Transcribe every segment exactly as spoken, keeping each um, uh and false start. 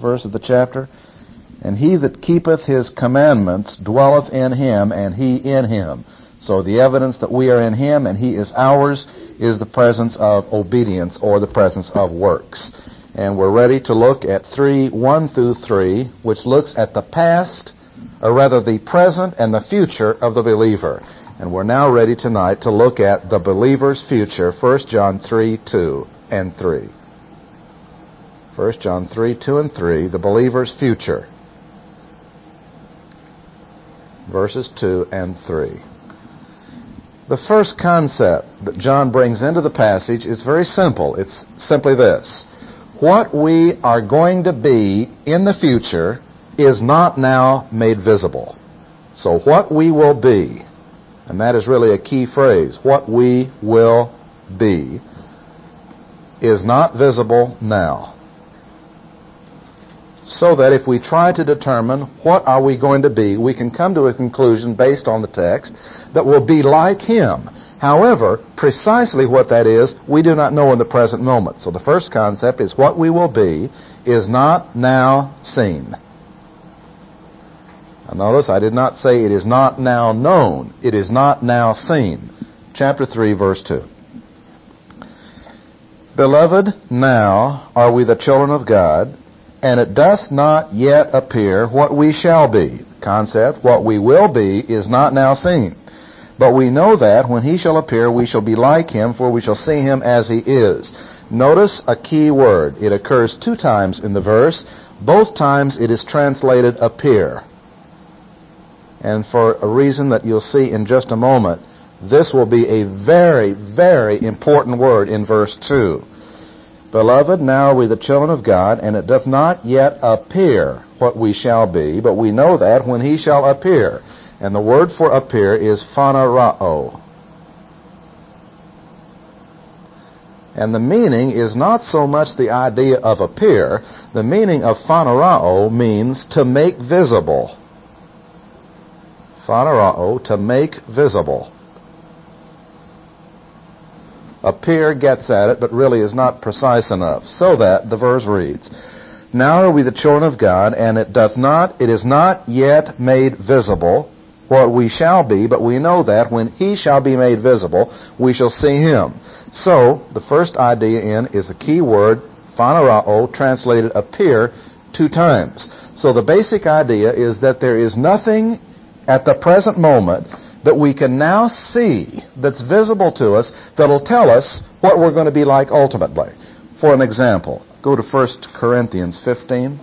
verse of the chapter. And he that keepeth his commandments dwelleth in him, and he in him. So the evidence that we are in him and he is ours is the presence of obedience, or the presence of works. And we're ready to look at three, one through three, which looks at the past, or rather the present and the future of the believer. And we're now ready tonight to look at the believer's future, First John three, two and three. First John three, two and three, the believer's future. Verses two and three. The first concept that John brings into the passage is very simple. It's simply this. What we are going to be in the future is not now made visible. So what we will be, and that is really a key phrase, what we will be, is not visible now. So that if we try to determine what are we going to be, we can come to a conclusion based on the text that will be like him. However, precisely what that is, we do not know in the present moment. So the first concept is what we will be is not now seen. Now notice I did not say it is not now known. It is not now seen. Chapter three, verse two. Beloved, now are we the children of God, and it doth not yet appear what we shall be. Concept, what we will be is not now seen. But we know that when he shall appear, we shall be like him, for we shall see him as he is. Notice a key word. It occurs two times in the verse. Both times it is translated appear. And for a reason that you'll see in just a moment, this will be a very, very important word in verse two. Beloved, now are we the children of God, and it doth not yet appear what we shall be, but we know that when he shall appear. And the word for appear is phanerao. And the meaning is not so much the idea of appear. The meaning of phanerao means to make visible. Phanerao, to make visible. Appear gets at it, but really is not precise enough. So that the verse reads, now are we the children of God, and it doth not, it is not yet made visible what we shall be, but we know that when he shall be made visible, we shall see him. So, the first idea in is the key word, phanerao, translated appear, two times. So the basic idea is that there is nothing at the present moment that we can now see that's visible to us that'll tell us what we're going to be like ultimately. For an example, go to First Corinthians fifteen.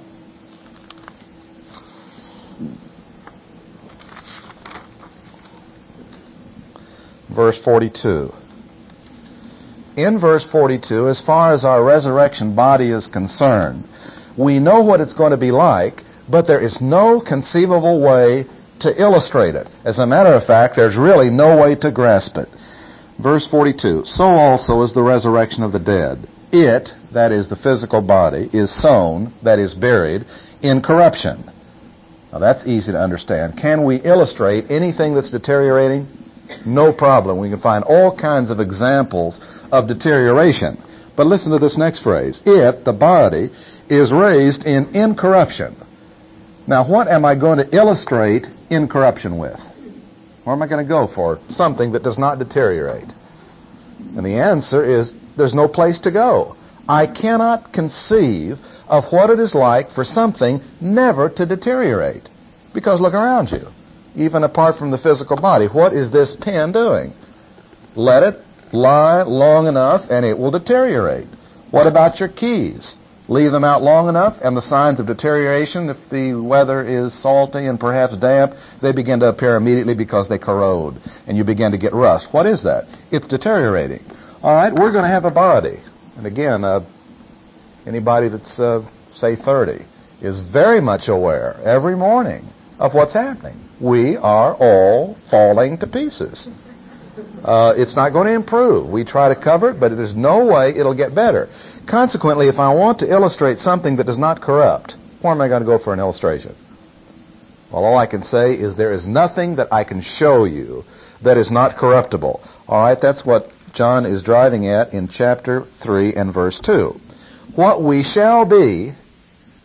Verse forty-two. In verse forty-two, as far as our resurrection body is concerned, we know what it's going to be like, but there is no conceivable way to illustrate it. As a matter of fact, there's really no way to grasp it. Verse forty-two, so also is the resurrection of the dead. It, that is the physical body, is sown, that is buried, in corruption. Now that's easy to understand. Can we illustrate anything that's deteriorating? No problem. We can find all kinds of examples of deterioration. But listen to this next phrase. It, the body, is raised in incorruption. Now, what am I going to illustrate incorruption with? Where am I going to go for something that does not deteriorate? And the answer is there's no place to go. I cannot conceive of what it is like for something never to deteriorate. Because look around you. Even apart from the physical body, what is this pen doing? Let it lie long enough and it will deteriorate. What about your keys? Leave them out long enough, and the signs of deterioration, if the weather is salty and perhaps damp, they begin to appear immediately because they corrode, and you begin to get rust. What is that? It's deteriorating. All right, we're going to have a body. And again, uh, anybody that's, uh, say, thirty is very much aware every morning of what's happening. We are all falling to pieces. Uh, it's not going to improve. We try to cover it, but there's no way it'll get better. Consequently, if I want to illustrate something that does not corrupt, where am I going to go for an illustration? Well, all I can say is there is nothing that I can show you that is not corruptible. All right, that's what John is driving at in chapter three and verse two. What we shall be,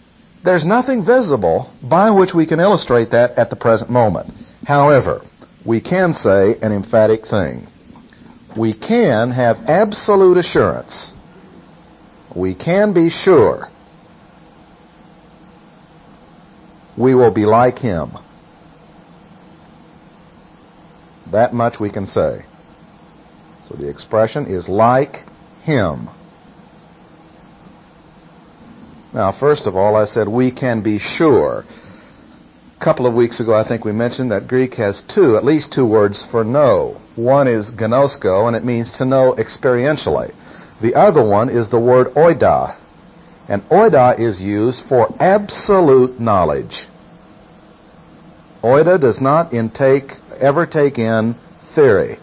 There's nothing visible by which we can illustrate that at the present moment. However, we can say an emphatic thing. We can have absolute assurance. We can be sure we will be like him. That much we can say. So the expression is like him. Now, first of all, I said we can be sure. A couple of weeks ago, I think we mentioned that Greek has two, at least two words for know. One is gnosko, and it means to know experientially. The other one is the word oida. And oida is used for absolute knowledge. Oida does not intake, ever take in theory.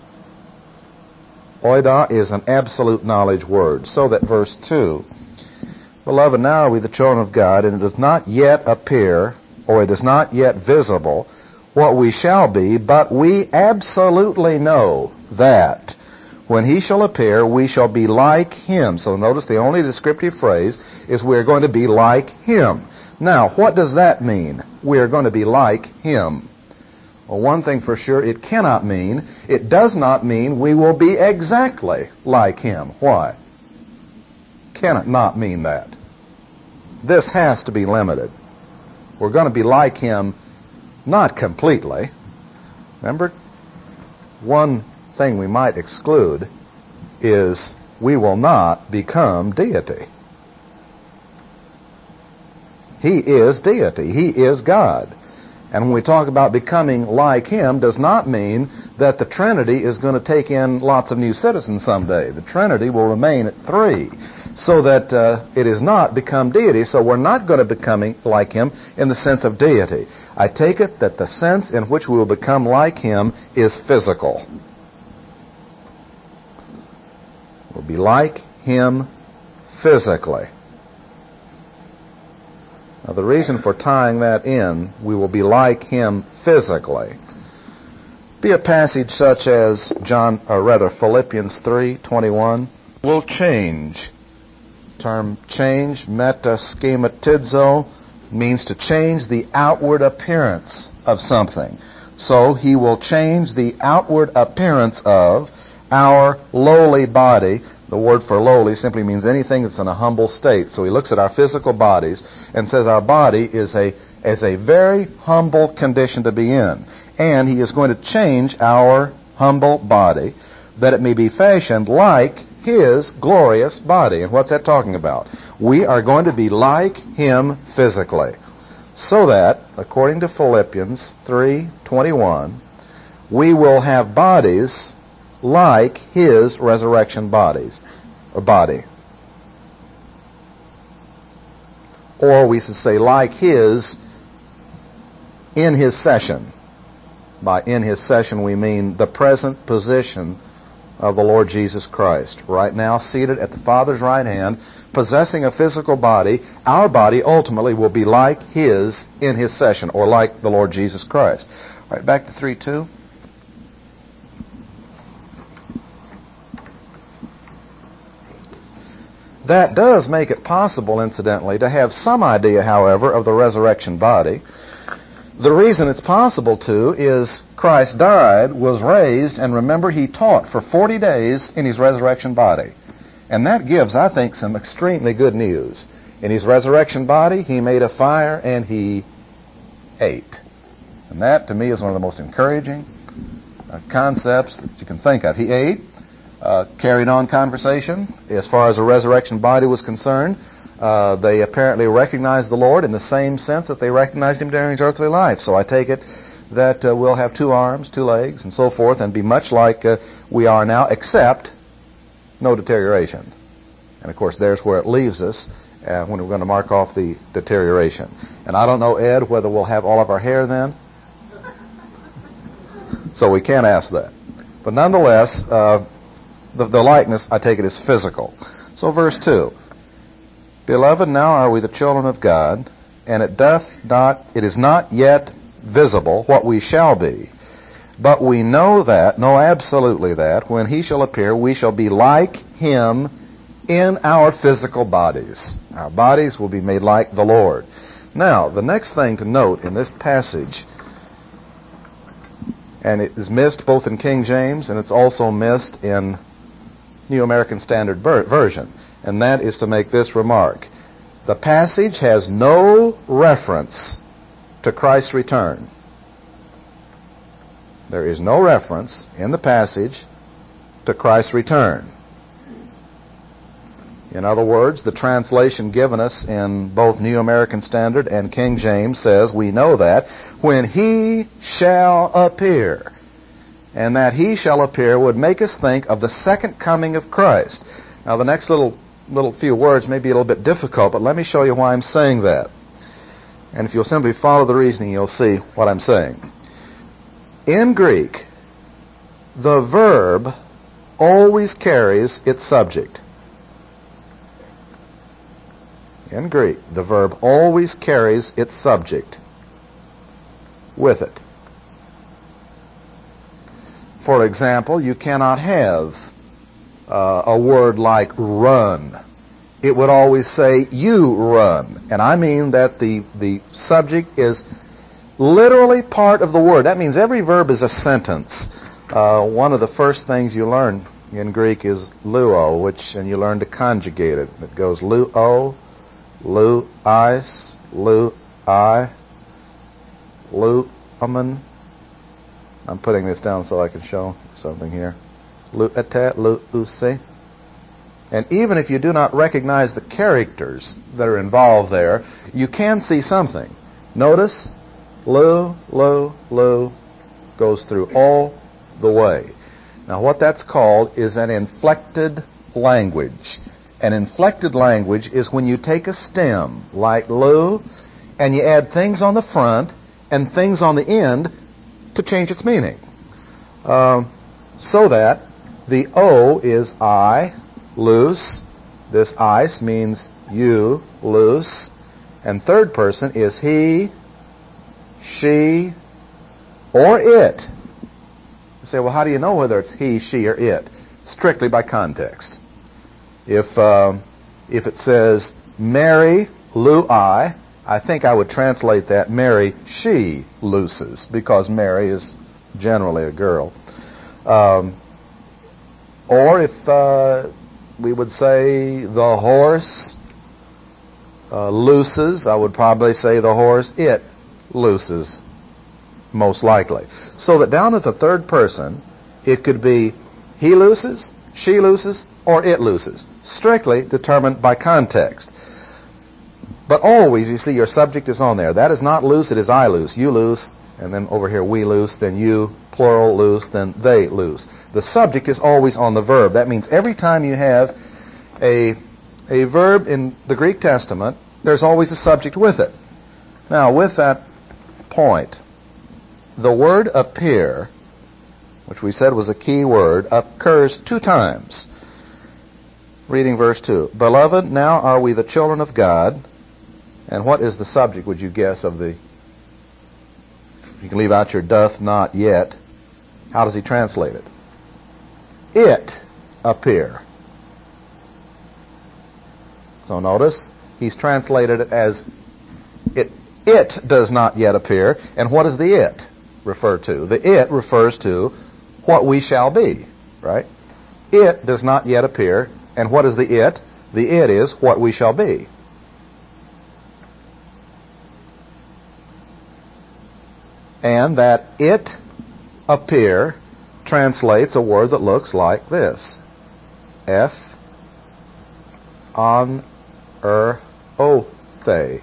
Oida is an absolute knowledge word. So that verse two, Beloved, now are we the children of God, and it does not yet appear, or it is not yet visible, what we shall be, but we absolutely know that when he shall appear, we shall be like him. So notice the only descriptive phrase is we're going to be like him. Now, what does that mean? We're going to be like him. Well, one thing for sure, it cannot mean, it does not mean we will be exactly like him. Why? Cannot not mean that. This has to be limited. We're going to be like him, not completely. Remember, one thing we might exclude is we will not become deity. He is deity. He is God. And when we talk about becoming like him, does not mean that the Trinity is going to take in lots of new citizens someday. The Trinity will remain at three, so that uh, it is not become deity. So we're not going to become like him in the sense of deity. I take it that the sense in which we will become like him is physical. We'll be like him physically. Now, the reason for tying that in, we will be like him physically, be a passage such as John, or rather Philippians three twenty-one, will change. Term change, metaschematizo, means to change the outward appearance of something. So he will change the outward appearance of our lowly body. The word for lowly simply means anything that's in a humble state. So he looks at our physical bodies and says our body is a is a very humble condition to be in. And he is going to change our humble body that it may be fashioned like his glorious body. And what's that talking about? We are going to be like him physically. So that, according to Philippians three twenty-one, we will have bodies like his resurrection bodies, or body. Or we should say like his in his session. By in his session we mean the present position of the Lord Jesus Christ. Right now seated at the Father's right hand, possessing a physical body, our body ultimately will be like his in his session, or like the Lord Jesus Christ. All right, back to three two. That does make it possible, incidentally, to have some idea, however, of the resurrection body. The reason it's possible to is Christ died, was raised, and remember, he taught for forty days in his resurrection body. And that gives, I think, some extremely good news. In his resurrection body, he made a fire and he ate. And that, to me, is one of the most encouraging uh, concepts that you can think of. He ate. Uh, carried on conversation. As far as the resurrection body was concerned, uh, they apparently recognized the Lord in the same sense that they recognized him during his earthly life. So I take it that uh, we'll have two arms, two legs, and so forth, and be much like uh, we are now, except no deterioration. And of course, there's where it leaves us uh, when we're going to mark off the deterioration. And I don't know, Ed, whether we'll have all of our hair then. So we can't ask that. But nonetheless, uh, The, the likeness, I take it, is physical. So verse two. Beloved, now are we the children of God, and it doth not, it is not yet visible what we shall be. But we know that, know absolutely that, when he shall appear, we shall be like him in our physical bodies. Our bodies will be made like the Lord. Now, the next thing to note in this passage, and it is missed both in King James and it's also missed in New American Standard Version, and that is to make this remark. The passage has no reference to Christ's return. There is no reference in the passage to Christ's return. In other words, the translation given us in both New American Standard and King James says, we know that, when He shall appear. And that He shall appear would make us think of the second coming of Christ. Now, the next little little few words may be a little bit difficult, but let me show you why I'm saying that. And if you'll simply follow the reasoning, you'll see what I'm saying. In Greek, the verb always carries its subject. In Greek, the verb always carries its subject with it. For example, you cannot have uh, a word like run. It would always say, you run. And I mean that the, the subject is literally part of the word. That means every verb is a sentence. Uh, one of the first things you learn in Greek is luo, which, and you learn to conjugate it. It goes luo, lu-is, lu-I, lu-amen. I'm putting this down so I can show something here. Lu-etet, lu-usi. And even if you do not recognize the characters that are involved there, you can see something. Notice, lu, lu, lu goes through all the way. Now what that's called is an inflected language. An inflected language is when you take a stem like lu and you add things on the front and things on the end to change its meaning. Um, so that the O is I, loose. This ice means you, loose. And third person is he, she, or it. You say, well, how do you know whether it's he, she, or it? Strictly by context. If um, if it says Mary, lu-I, I think I would translate that Mary, she looses, because Mary is generally a girl. Um, or if uh, we would say the horse uh, looses, I would probably say the horse, it looses, most likely. So that down at the third person, it could be he looses, she looses, or it looses, strictly determined by context. But always, you see, your subject is on there. That is not loose, it is I loose. You loose, and then over here we loose, then you, plural, loose, then they loose. The subject is always on the verb. That means every time you have a, a verb in the Greek Testament, there's always a subject with it. Now, with that point, the word appear, which we said was a key word, occurs two times. Reading verse two. Beloved, now are we the children of God. And what is the subject, would you guess, of the... You can leave out your doth not yet. How does he translate it? It appear. So notice, he's translated it as it, it does not yet appear. And what does the it refer to? The it refers to what we shall be, right? It does not yet appear. And what is the it? The it is what we shall be. And that it appear translates a word that looks like this. F on er o the.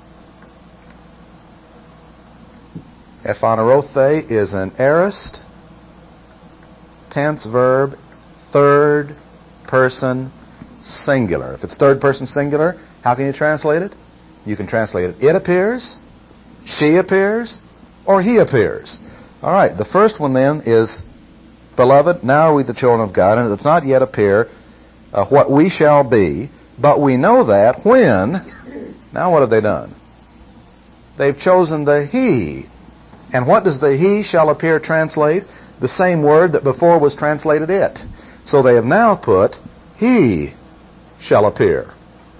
Ephonerothe is an aorist tense verb, third person singular. If it's third person singular, how can you translate it? You can translate it, it appears, she appears, or he appears. All right, the first one then is, beloved, now are we the children of God, and it does not yet appear uh, what we shall be, but we know that when, now what have they done? They've chosen the he. And what does the he shall appear translate? The same word that before was translated it. So they have now put he shall appear.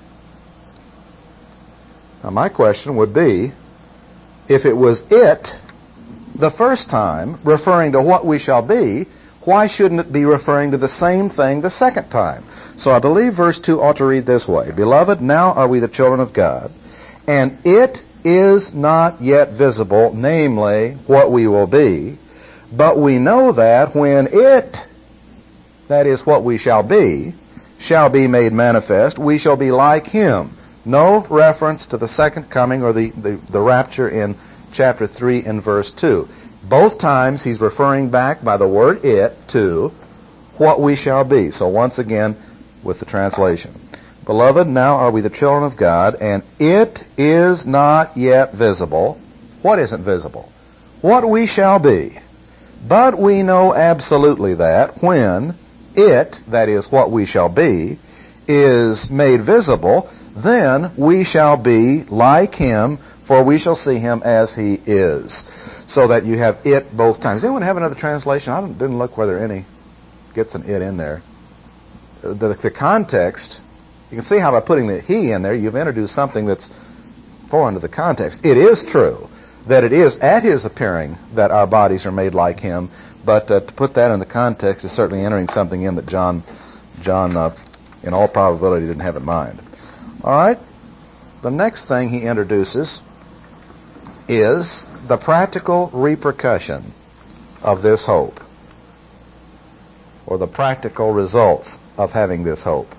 Now my question would be, if it was it the first time referring to what we shall be, why shouldn't it be referring to the same thing the second time? So I believe verse two ought to read this way. Beloved, now are we the children of God, and it is not yet visible, namely, what we will be, but we know that when it, that is what we shall be, shall be made manifest, we shall be like him. No reference to the second coming or the, the, the rapture in chapter three and verse two. Both times he's referring back by the word it to what we shall be. So once again, with the translation. Beloved, now are we the children of God, and it is not yet visible. What isn't visible? What we shall be. But we know absolutely that when it, that is what we shall be, is made visible, then we shall be like him, for we shall see him as he is. So that you have it both times. Anyone have another translation? I didn't look whether any gets an it in there. The, the context, you can see how by putting the he in there, you've introduced something that's foreign to the context. It is true that it is at his appearing that our bodies are made like him, but uh, to put that in the context is certainly entering something in that John, John, uh, in all probability, didn't have in mind. All right. The next thing he introduces is the practical repercussion of this hope, or the practical results of having this hope.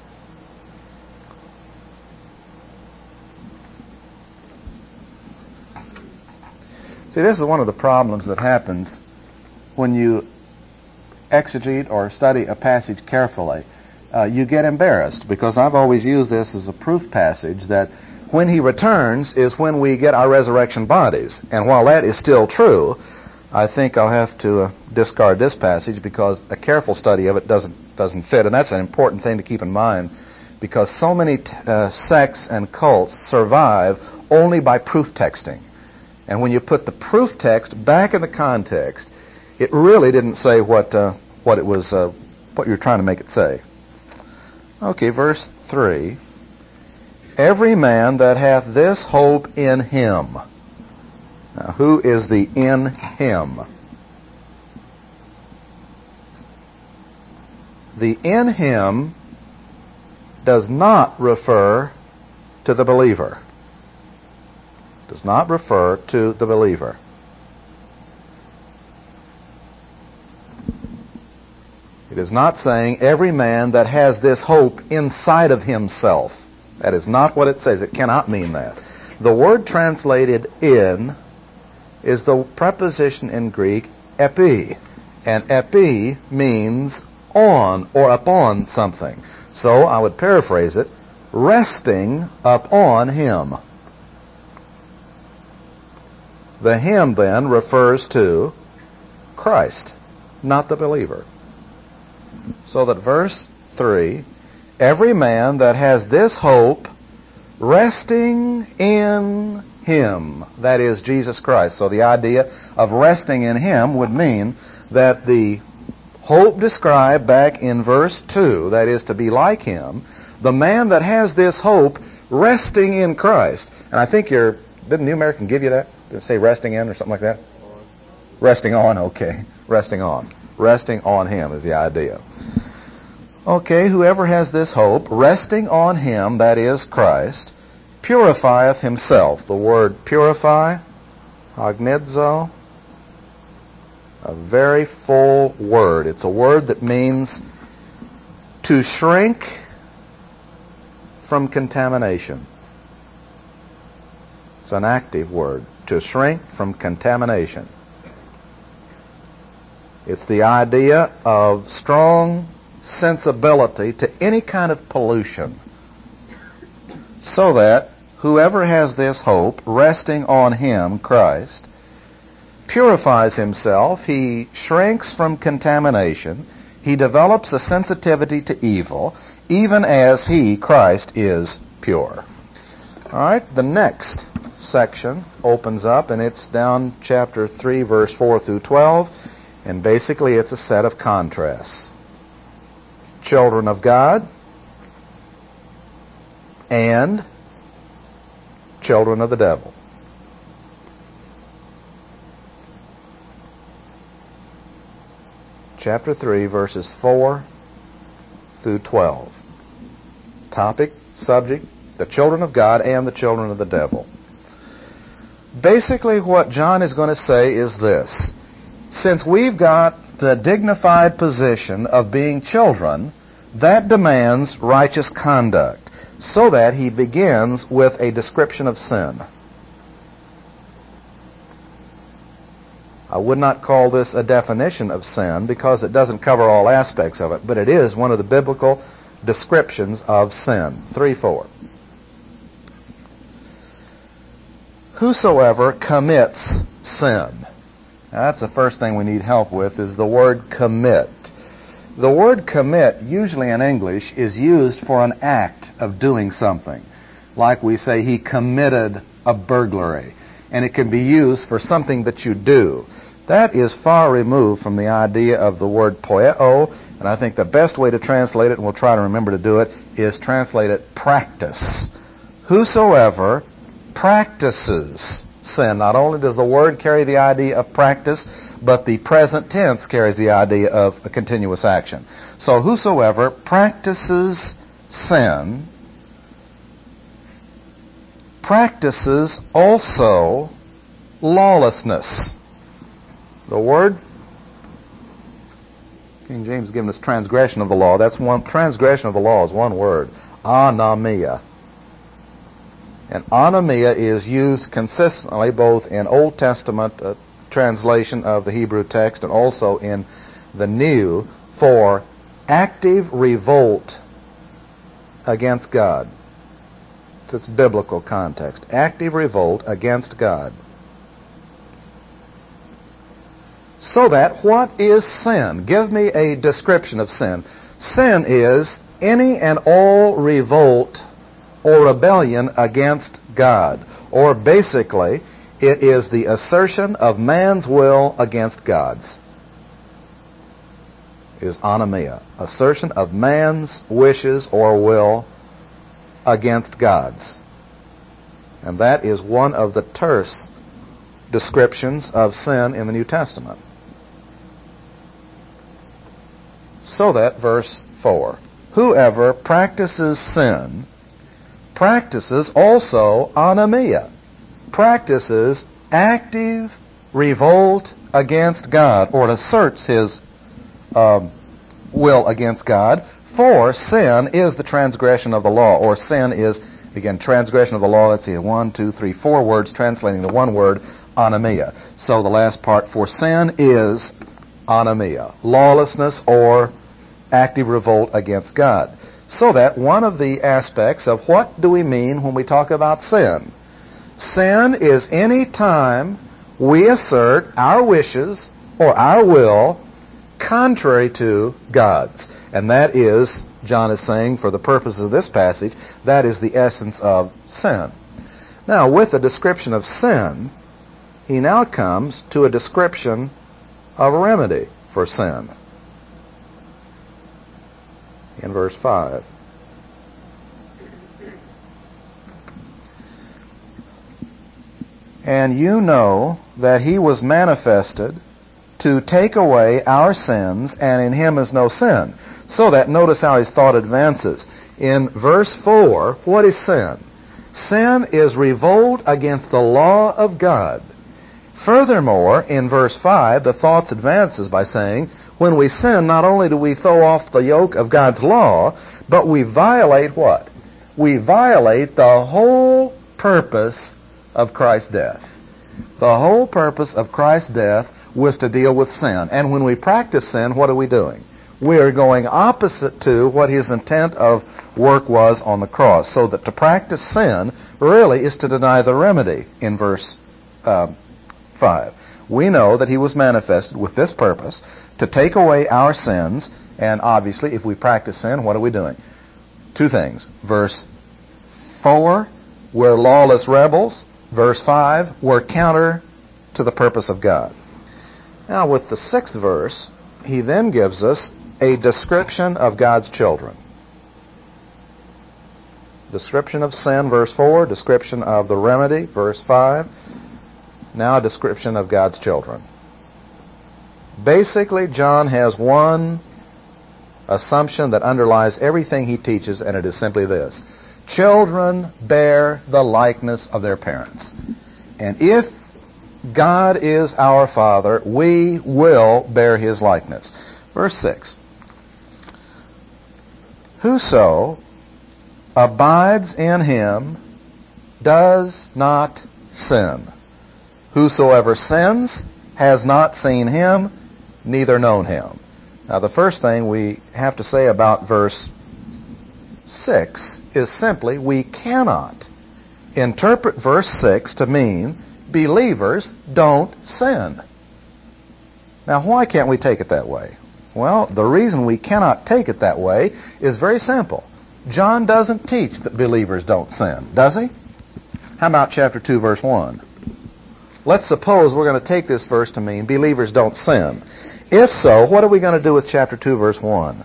See, this is one of the problems that happens when you exegete or study a passage carefully. Uh, you get embarrassed, because I've always used this as a proof passage that when he returns is when we get our resurrection bodies. And while that is still true, I think I'll have to uh, discard this passage because a careful study of it doesn't doesn't fit. And that's an important thing to keep in mind, because so many t- uh, sects and cults survive only by proof texting. And when you put the proof text back in the context, it really didn't say what uh, what it was, uh, what you were trying to make it say. Okay, verse three. Every man that hath this hope in him. Now, who is the in him? The in him does not refer to the believer. Does not refer to the believer. It is not saying every man that has this hope inside of himself. That is not what it says. It cannot mean that. The word translated in is the preposition in Greek epi. And epi means on or upon something. So I would paraphrase it, resting upon him. The him then refers to Christ, not the believer. So that verse three, every man that has this hope resting in him, that is Jesus Christ. So the idea of resting in him would mean that the hope described back in verse two, that is to be like him, the man that has this hope resting in Christ. And I think your, didn't New American give you that? Did it say resting in or something like that? Resting on, okay. Resting on. Resting on him is the idea. Okay, whoever has this hope, resting on him, that is Christ, purifieth himself. The word purify, agnizo, a very full word. It's a word that means to shrink from contamination. It's an active word, to shrink from contamination. It's the idea of strong sensibility to any kind of pollution, so that whoever has this hope resting on him, Christ, purifies himself, he shrinks from contamination, he develops a sensitivity to evil, even as he, Christ, is pure. All right, the next section opens up, and it's down chapter three, verse four through twelve, and basically it's a set of contrasts. Children of God, and children of the devil. Chapter three, verses four through twelve. Topic, subject, the children of God and the children of the devil. Basically, what John is going to say is this. Since we've got the dignified position of being children, that demands righteous conduct, so that he begins with a description of sin. I would not call this a definition of sin because it doesn't cover all aspects of it, but it is one of the biblical descriptions of sin. three four. Whosoever commits sin. Now, that's the first thing we need help with, is the word commit. The word commit, usually in English, is used for an act of doing something. Like we say, he committed a burglary. And it can be used for something that you do. That is far removed from the idea of the word poieo, and I think the best way to translate it, and we'll try to remember to do it, is translate it practice. Whosoever practices sin. Not only does the word carry the idea of practice, but the present tense carries the idea of a continuous action. So whosoever practices sin practices also lawlessness. The word, King James has given us transgression of the law. That's one, transgression of the law is one word, anomia. And anomia is used consistently both in Old Testament uh, translation of the Hebrew text and also in the New for active revolt against God. It's biblical context. Active revolt against God. So that, what is sin? Give me a description of sin. Sin is any and all revolt or rebellion against God. Or basically, it is the assertion of man's will against God's. Is anomia. Assertion of man's wishes or will against God's. And that is one of the terse descriptions of sin in the New Testament. So that, verse four, whoever practices sin practices also anomia, practices active revolt against God, or asserts his um, will against God. For sin is the transgression of the law, or sin is, again, transgression of the law. Let's see, one, two, three, four words translating the one word, anomia. So the last part, for sin is anomia, lawlessness or active revolt against God. So that one of the aspects of what do we mean when we talk about sin? Sin is any time we assert our wishes or our will contrary to God's. And that is, John is saying, for the purpose of this passage, that is the essence of sin. Now, with the description of sin, he now comes to a description of a remedy for sin. In verse five. And you know that he was manifested to take away our sins, and in him is no sin. So that, notice how his thought advances. In verse four, what is sin? Sin is revolt against the law of God. Furthermore, in verse five, the thought advances by saying, when we sin, not only do we throw off the yoke of God's law, but we violate what? We violate the whole purpose of Christ's death. The whole purpose of Christ's death was to deal with sin. And when we practice sin, what are we doing? We are going opposite to what his intent of work was on the cross. So that to practice sin really is to deny the remedy in verse uh, five. We know that he was manifested with this purpose, to take away our sins. And obviously, if we practice sin, what are we doing? Two things. Verse four, we're lawless rebels. Verse five, we're counter to the purpose of God. Now, with the sixth verse, he then gives us a description of God's children. Description of sin, verse four. Description of the remedy, verse five. Now a description of God's children. Basically, John has one assumption that underlies everything he teaches, and it is simply this. Children bear the likeness of their parents. And if God is our Father, we will bear His likeness. Verse six. Whoso abides in Him does not sin. Whosoever sins has not seen Him, neither known Him. Now the first thing we have to say about verse six is simply we cannot interpret verse six to mean believers don't sin. Now why can't we take it that way? Well, the reason we cannot take it that way is very simple. John doesn't teach that believers don't sin, does he? How about chapter two, verse one? Let's suppose we're going to take this verse to mean believers don't sin. If so, what are we going to do with chapter two, verse one?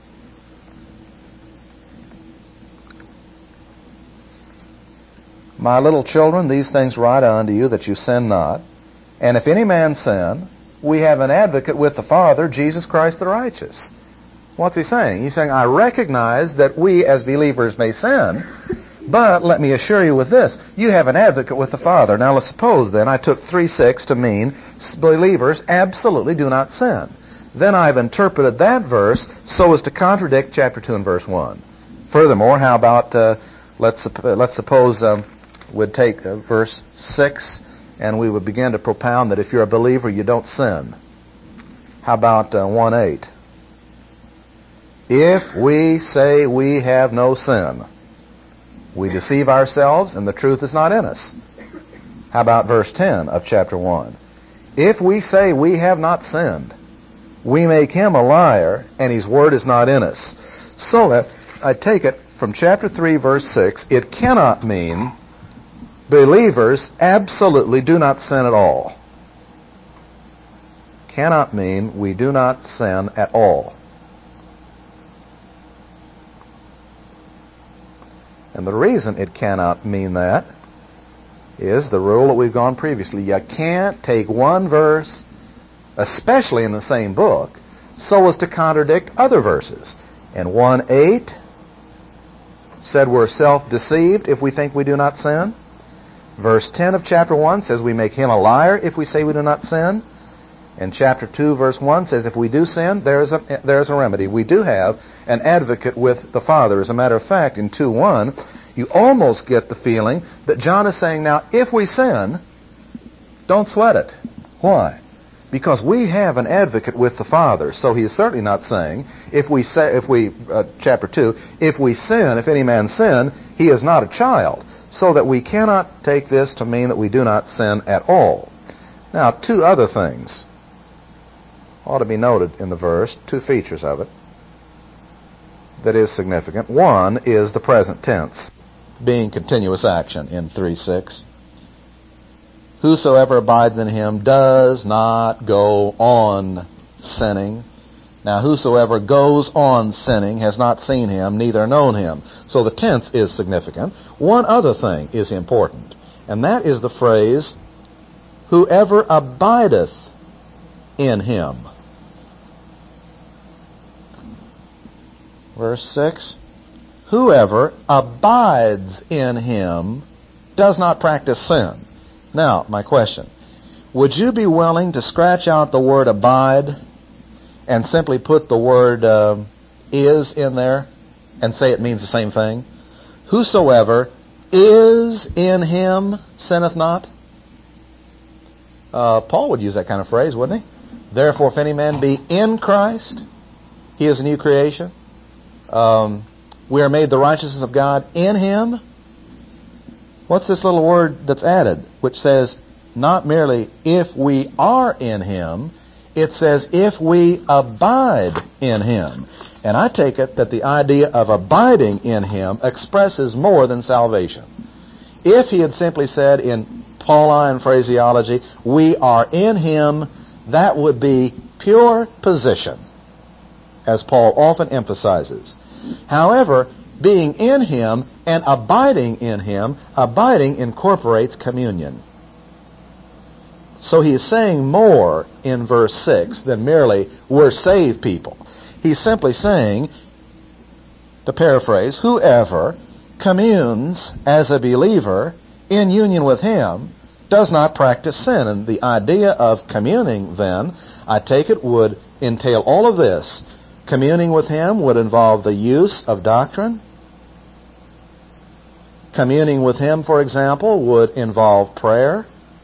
My little children, these things write I unto you, that you sin not. And if any man sin, we have an advocate with the Father, Jesus Christ the righteous. What's he saying? He's saying, I recognize that we as believers may sin, but let me assure you with this, you have an advocate with the Father. Now let's suppose then I took three six to mean believers absolutely do not sin. Then I've interpreted that verse so as to contradict chapter two and verse one. Furthermore, how about, uh, let's, uh, let's suppose um, we'd take uh, verse six and we would begin to propound that if you're a believer, you don't sin. How about uh, one eight? If we say we have no sin, we deceive ourselves and the truth is not in us. How about verse ten of chapter one? If we say we have not sinned, we make him a liar and his word is not in us. So that, I take it from chapter three, verse six, it cannot mean believers absolutely do not sin at all. Cannot mean we do not sin at all. And the reason it cannot mean that is the rule that we've gone previously. You can't take one verse, especially in the same book, so as to contradict other verses. And one eight said we're self-deceived if we think we do not sin. Verse ten of chapter one says we make him a liar if we say we do not sin. And chapter two, verse one says if we do sin, there is a, there is a remedy. We do have an advocate with the Father. As a matter of fact, in two one, you almost get the feeling that John is saying, now, if we sin, don't sweat it. Why? Because we have an advocate with the Father. So he is certainly not saying, if we say, if we, uh, chapter two, if we sin, if any man sin, he is not a child. So that we cannot take this to mean that we do not sin at all. Now, two other things ought to be noted in the verse, two features of it that is significant. One is the present tense, being continuous action in three six. Whosoever abides in him does not go on sinning. Now, whosoever goes on sinning has not seen him, neither known him. So the tense is significant. One other thing is important, and that is the phrase, whoever abideth in him. Verse six, whoever abides in him does not practice sin. Now, my question, would you be willing to scratch out the word abide and simply put the word uh, is in there and say it means the same thing? Whosoever is in him sinneth not. Uh, Paul would use that kind of phrase, wouldn't he? Therefore, if any man be in Christ, he is a new creation. Um, we are made the righteousness of God in him. What's this little word that's added, which says not merely if we are in him, it says if we abide in him. And I take it that the idea of abiding in him expresses more than salvation. If he had simply said in Pauline phraseology, we are in him, that would be pure position, as Paul often emphasizes. However, being in Him and abiding in Him. Abiding incorporates communion. So he is saying more in verse six than merely we're saved people. He's simply saying, to paraphrase, whoever communes as a believer in union with Him does not practice sin. And the idea of communing, then, I take it, would entail all of this. Communing with Him would involve the use of doctrine. Communing with Him, for example, would involve prayer.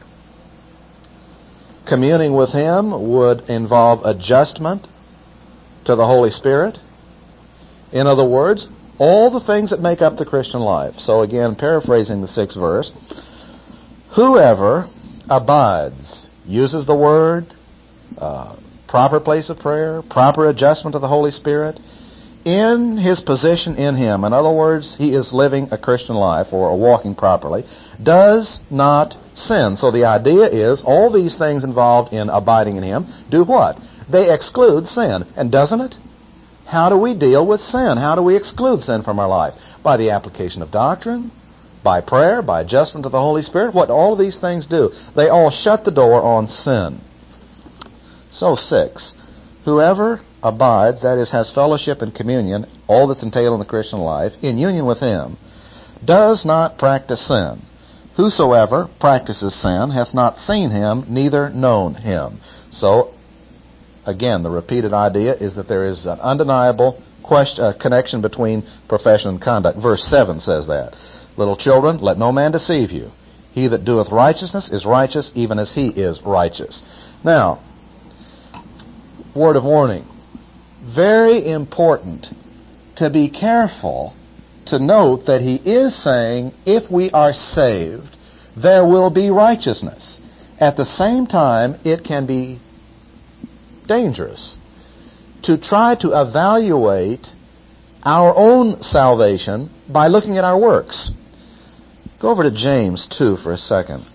Communing with Him would involve adjustment to the Holy Spirit. In other words, all the things that make up the Christian life. So again, paraphrasing the sixth verse, whoever abides, uses the Word, uh, proper place of prayer, proper adjustment to the Holy Spirit, in his position in Him, in other words, he is living a Christian life or walking properly, does not sin. So the idea is all these things involved in abiding in Him do what? They exclude sin. And doesn't it? How do we deal with sin? How do we exclude sin from our life? By the application of doctrine, by prayer, by adjustment to the Holy Spirit. What do all of these things do? They all shut the door on sin. So six, whoever abides, that is, has fellowship and communion, all that's entailed in the Christian life, in union with Him, does not practice sin. Whosoever practices sin hath not seen Him, neither known Him. So, again, the repeated idea is that there is an undeniable question, uh, connection between profession and conduct. Verse seven says that. Little children, let no man deceive you. He that doeth righteousness is righteous, even as he is righteous. Now, word of warning. Very important to be careful to note that he is saying, if we are saved, there will be righteousness. At the same time, it can be dangerous to try to evaluate our own salvation by looking at our works. Go over to James two for a second.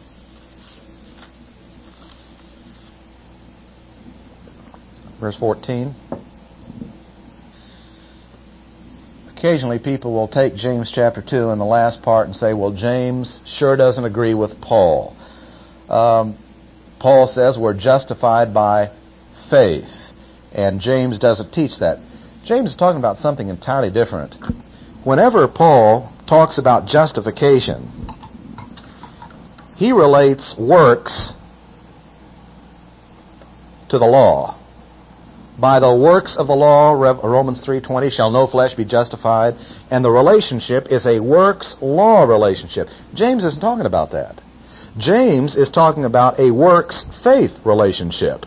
Verse fourteen. Occasionally people will take James chapter two in the last part and say, well, James sure doesn't agree with Paul. Um, Paul says we're justified by faith, and James doesn't teach that. James is talking about something entirely different. Whenever Paul talks about justification, he relates works to the law. By the works of the law, Romans three twenty, shall no flesh be justified. And the relationship is a works-law relationship. James isn't talking about that. James is talking about a works-faith relationship.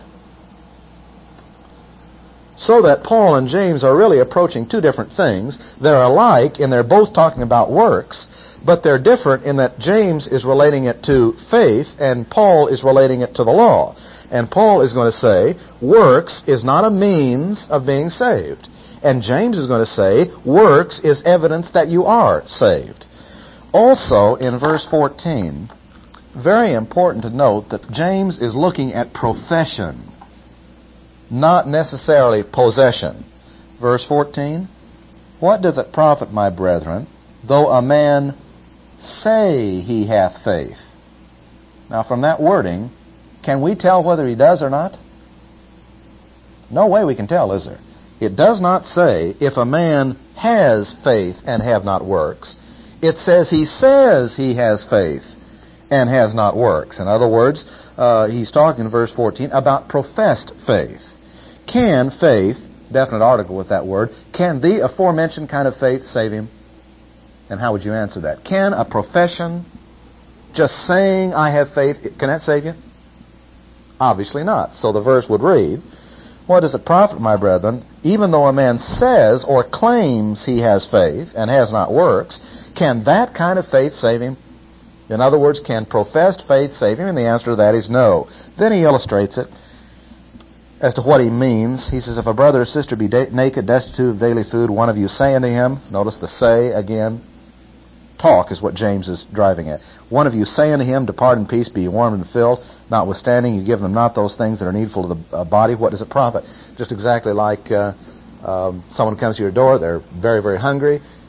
So that Paul and James are really approaching two different things. They're alike, and they're both talking about works, but they're different in that James is relating it to faith, and Paul is relating it to the law. And Paul is going to say, works is not a means of being saved. And James is going to say, works is evidence that you are saved. Also, in verse fourteen, very important to note that James is looking at profession, not necessarily possession. Verse fourteen, what doth it profit, my brethren, though a man say he hath faith? Now, from that wording, can we tell whether he does or not? No way we can tell, is there? It does not say, if a man has faith and have not works. It says he says he has faith and has not works. In other words, uh, he's talking in verse fourteen about professed faith. Can faith, definite article with that word, can the aforementioned kind of faith save him? And how would you answer that? Can a profession, just saying I have faith, can that save you? Obviously not. So the verse would read, what does it profit, my brethren, even though a man says or claims he has faith and has not works, can that kind of faith save him? In other words, can professed faith save him? And the answer to that is no. Then he illustrates it as to what he means. He says, if a brother or sister be da- naked, destitute of daily food, one of you say unto him, notice the say again, talk is what James is driving at. One of you say unto him, depart in peace, be warmed and filled. Notwithstanding, you give them not those things that are needful to the uh, body. What does it profit? Just exactly like uh, um, someone comes to your door, they're very, very hungry,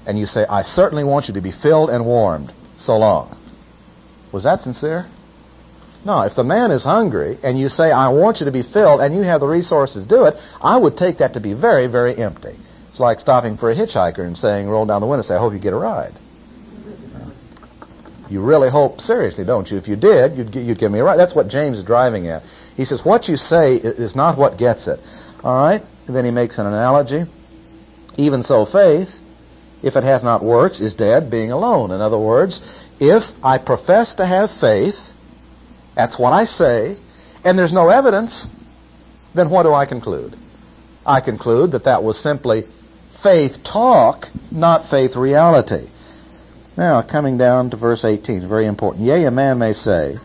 and you say, I certainly want you to be filled and warmed. So long. Was that sincere? No, if the man is hungry and you say, I want you to be filled, and you have the resources to do it, I would take that to be very, very empty. It's like stopping for a hitchhiker and saying, roll down the window and say, I hope you get a ride. You really hope seriously, don't you? If you did, you'd, you'd give me a ride. That's what James is driving at. He says, what you say is not what gets it. All right? And then he makes an analogy. Even so, faith, if it hath not works, is dead, being alone. In other words, if I profess to have faith, that's what I say, and there's no evidence, then what do I conclude? I conclude that that was simply faith talk, not faith reality. Now, coming down to verse eighteen, very important. Yea, a man may say,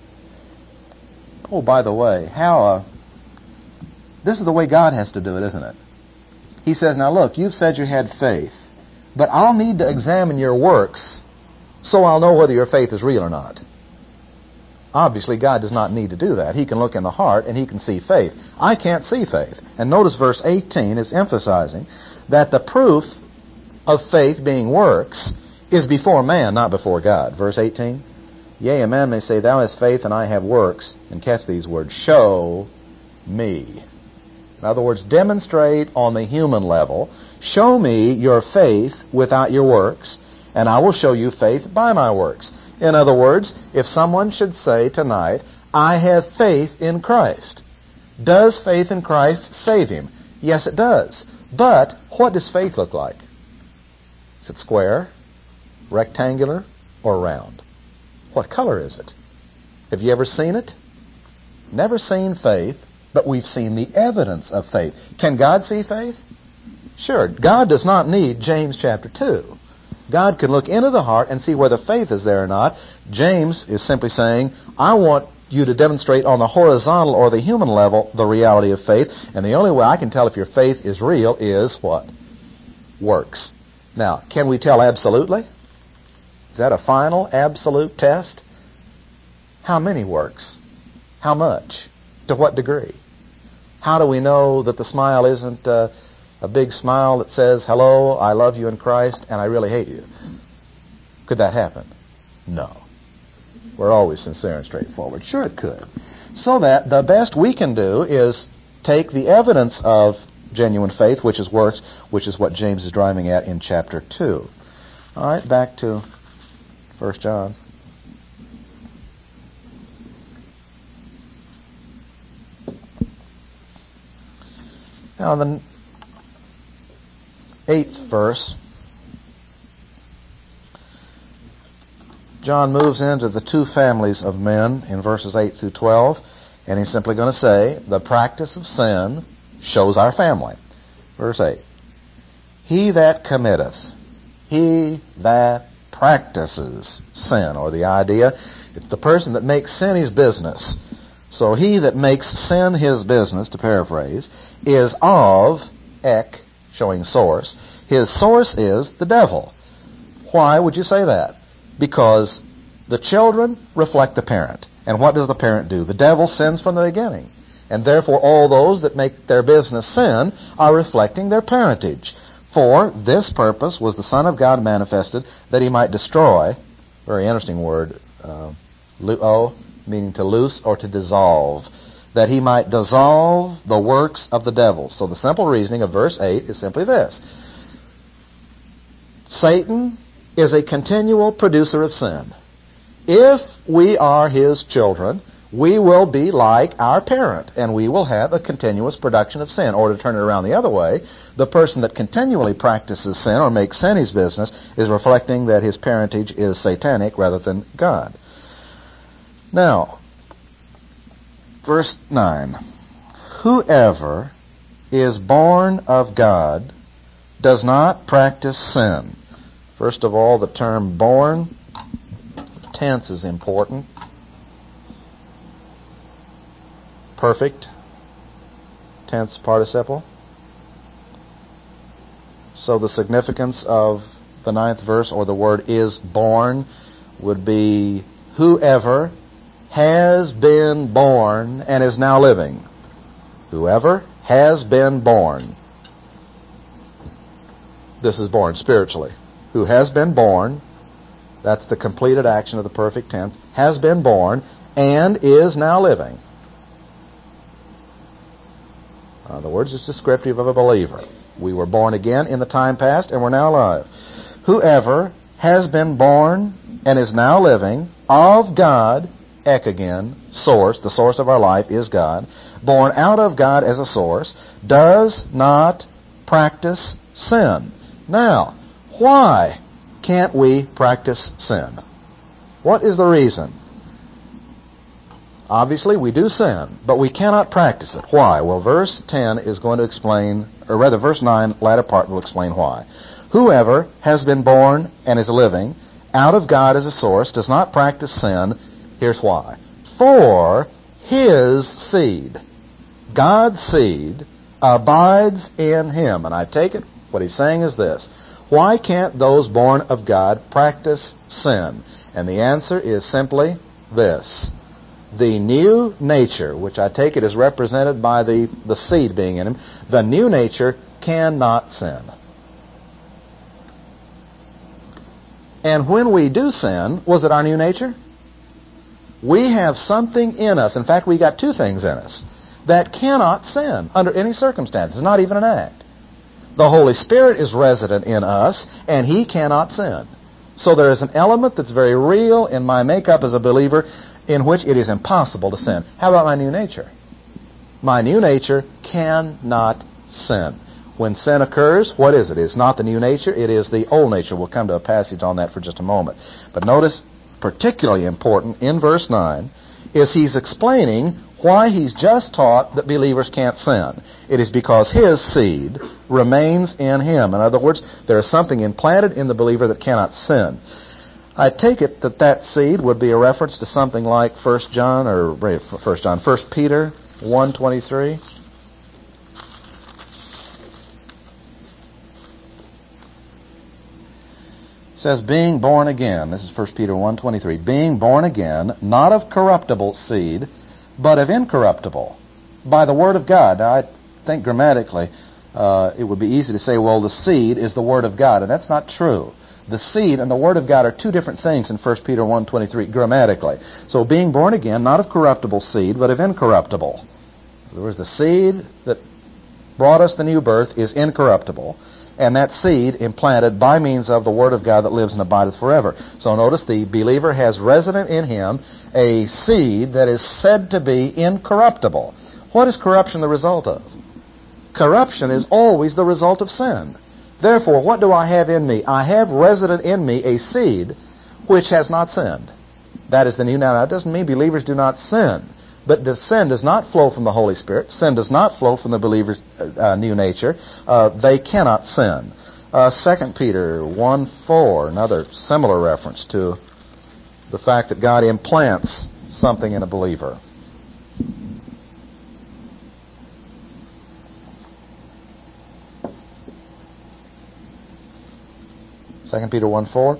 oh, by the way, how, uh, this is the way God has to do it, isn't it? He says, now look, you've said you had faith, but I'll need to examine your works so I'll know whether your faith is real or not. Obviously, God does not need to do that. He can look in the heart and He can see faith. I can't see faith. And notice verse eighteen is emphasizing that the proof of faith being works is before man, not before God. Verse eighteen, yea, a man may say, thou hast faith and I have works, and catch these words, show me. In other words, demonstrate on the human level, show me your faith without your works, and I will show you faith by my works. In other words, if someone should say tonight, I have faith in Christ, does faith in Christ save him? Yes, it does. But what does faith look like? Is it square, rectangular, or round? What color is it? Have you ever seen it? Never seen faith, but we've seen the evidence of faith. Can God see faith? Sure. God does not need James chapter two. God can look into the heart and see whether faith is there or not. James is simply saying, I want you to demonstrate on the horizontal or the human level the reality of faith, and the only way I can tell if your faith is real is what? Works. Now, can we tell absolutely? Is that a final, absolute test? How many works? How much? To what degree? How do we know that the smile isn't uh, a big smile that says, hello, I love you in Christ, and I really hate you? Could that happen? No. We're always sincere and straightforward. Sure it could. So that the best we can do is take the evidence of genuine faith, which is works, which is what James is driving at in chapter two. All right, back to First John. Now, the eighth verse, John moves into the two families of men in verses eight through twelve, and he's simply going to say, the practice of sin shows our family. Verse eight, he that committeth, he that practices sin, or the idea, it's the person that makes sin his business. So he that makes sin his business, to paraphrase, is of ek, showing source. His source is the devil. Why would you say that? Because the children reflect the parent. And what does the parent do? The devil sins from the beginning. And therefore all those that make their business sin are reflecting their parentage. For this purpose was the Son of God manifested, that he might destroy, very interesting word, uh, luo, meaning to loose or to dissolve, that he might dissolve the works of the devil. So the simple reasoning of verse eight is simply this. Satan is a continual producer of sin. If we are his children, we will be like our parent, and we will have a continuous production of sin. Or to turn it around the other way, the person that continually practices sin or makes sin his business is reflecting that his parentage is satanic rather than God. Now, verse nine. Whoever is born of God does not practice sin. First of all, the term born, tense is important. Perfect tense participle. So the significance of the ninth verse, or the word is born, would be whoever has been born and is now living. Whoever has been born. This is born spiritually. who has been born, that's the completed action of the perfect tense, has been born and is now living. In other words, it's descriptive of a believer. We were born again in the time past and we're now alive. Whoever has been born and is now living of God, ek again, source, the source of our life is God, born out of God as a source, does not practice sin. Now, why can't we practice sin? What is the reason? Obviously, we do sin, but we cannot practice it. Why? Well, verse ten is going to explain, or rather, verse nine, latter part will explain why. Whoever has been born and is living out of God as a source does not practice sin. Here's why. For his seed, God's seed, abides in him. And I take it, what he's saying is this. Why can't those born of God practice sin? And the answer is simply this. The new nature, which I take it is represented by the, the seed being in him, the new nature cannot sin. And when we do sin, was it our new nature? We have something in us. In fact, we got two things in us that cannot sin under any circumstances, not even an act. The Holy Spirit is resident in us, and he cannot sin. So there is an element that's very real in my makeup as a believer in which it is impossible to sin. How about my new nature? My new nature cannot sin. When sin occurs, what is it? It's not the new nature, it is the old nature. We'll come to a passage on that for just a moment. But notice, particularly important in verse nine, is he's explaining why he's just taught that believers can't sin. It is because his seed remains in him. In other words, there is something implanted in the believer that cannot sin. I take it that that seed would be a reference to something like First John, or First John, First Peter one twenty-three. It says, being born again, this is First Peter one twenty-three, being born again, not of corruptible seed, but of incorruptible, by the word of God. Now, I think grammatically uh, it would be easy to say, well, the seed is the word of God, and that's not true. The seed and the word of God are two different things in First Peter one twenty-three grammatically. So being born again, not of corruptible seed, but of incorruptible. In other words, the seed that brought us the new birth is incorruptible, and that seed implanted by means of the word of God that lives and abideth forever. So notice the believer has resident in him a seed that is said to be incorruptible. What is corruption the result of? Corruption is always the result of sin. Therefore, what do I have in me? I have resident in me a seed which has not sinned. That is the new. Now, that doesn't mean believers do not sin. But the sin does not flow from the Holy Spirit. Sin does not flow from the believer's uh, new nature. Uh, they cannot sin. Uh, Second Peter one four, another similar reference to the fact that God implants something in a believer. Second Peter one four.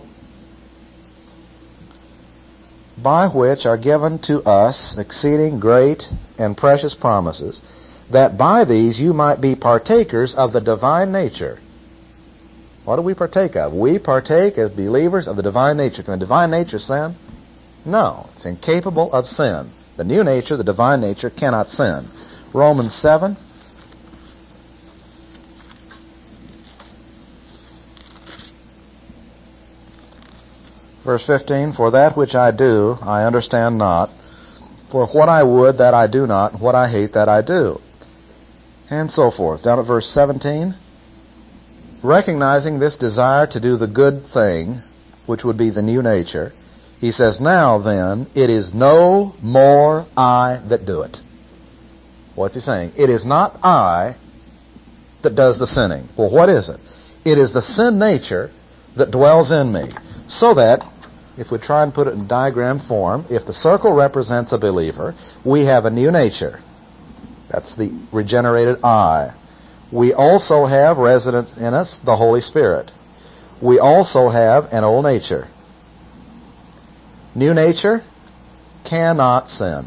By which are given to us exceeding great and precious promises, that by these you might be partakers of the divine nature. What do we partake of? We partake as believers of the divine nature. Can the divine nature sin? No, it's incapable of sin. The new nature, the divine nature, cannot sin. Romans seven. Verse fifteen, for that which I do, I understand not. For what I would, that I do not. What I hate, that I do. And so forth. Down at verse seventeen, recognizing this desire to do the good thing, which would be the new nature, he says, now then, it is no more I that do it. What's he saying? It is not I that does the sinning. Well, what is it? It is the sin nature that dwells in me. So that, if we try and put it in diagram form, if the circle represents a believer, we have a new nature. That's the regenerated I. We also have resident in us the Holy Spirit. We also have an old nature. New nature cannot sin.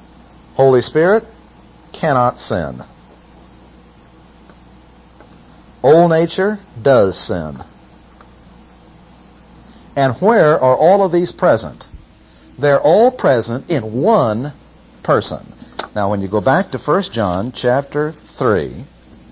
Holy Spirit cannot sin. old nature does sin. And where are all of these present? They're all present in one person. Now, when you go back to First John chapter three,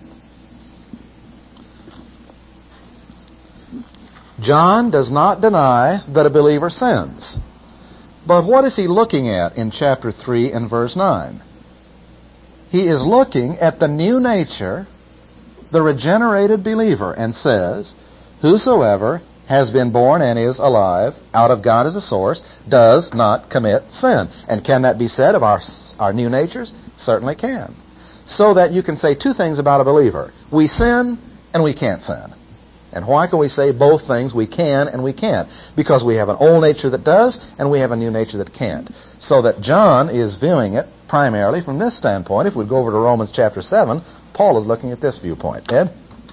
John does not deny that a believer sins. But what is he looking at in chapter three and verse nine? He is looking at the new nature, the regenerated believer, and says, whosoever has been born and is alive out of God as a source does not commit sin. And can that be said of our, our new natures? Certainly can. So that you can say two things about a believer. We sin and we can't sin. And why can we say both things? We can and we can't. Because we have an old nature that does and we have a new nature that can't. So that John is viewing it primarily from this standpoint. If we go over to Romans chapter seven, Paul is looking at this viewpoint. Ed?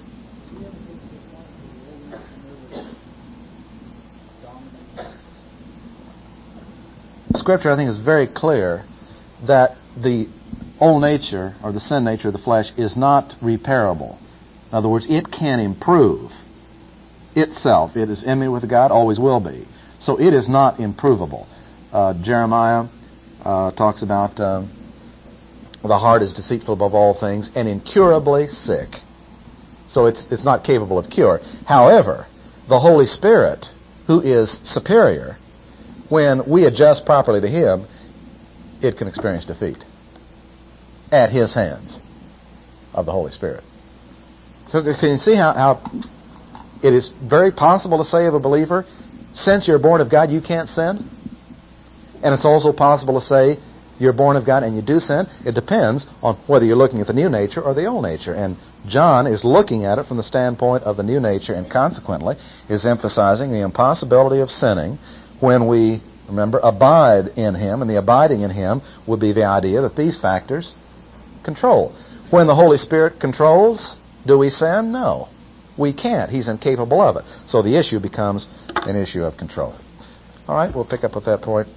Scripture, I think, is very clear that the old nature, or the sin nature of the flesh, is not repairable. In other words, it can improve itself. It is enemy with God, always will be. So it is not improvable. Uh, Jeremiah uh, talks about uh, the heart is deceitful above all things and incurably sick. So it's it's not capable of cure. However, the Holy Spirit, who is superior, when we adjust properly to Him, it can experience defeat at His hands of the Holy Spirit. So can you see how, how it is very possible to say of a believer, since you're born of God, you can't sin? And it's also possible to say you're born of God and you do sin. It depends on whether you're looking at the new nature or the old nature. And John is looking at it from the standpoint of the new nature, and consequently is emphasizing the impossibility of sinning when we, remember, abide in Him. And the abiding in Him would be the idea that these factors control. When the Holy Spirit controls, do we sin? No. We can't. He's incapable of it. So the issue becomes an issue of control. All right, we'll pick up with that point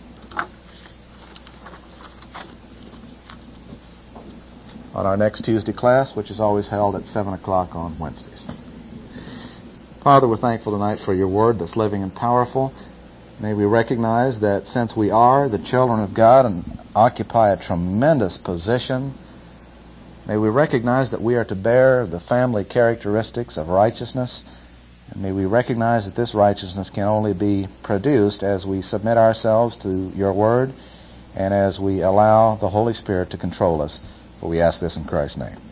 on our next Tuesday class, which is always held at seven o'clock on Wednesdays. Father, we're thankful tonight for your word that's living and powerful. May we recognize that since we are the children of God and occupy a tremendous position, may we recognize that we are to bear the family characteristics of righteousness. And may we recognize that this righteousness can only be produced as we submit ourselves to your word and as we allow the Holy Spirit to control us. For we ask this in Christ's name.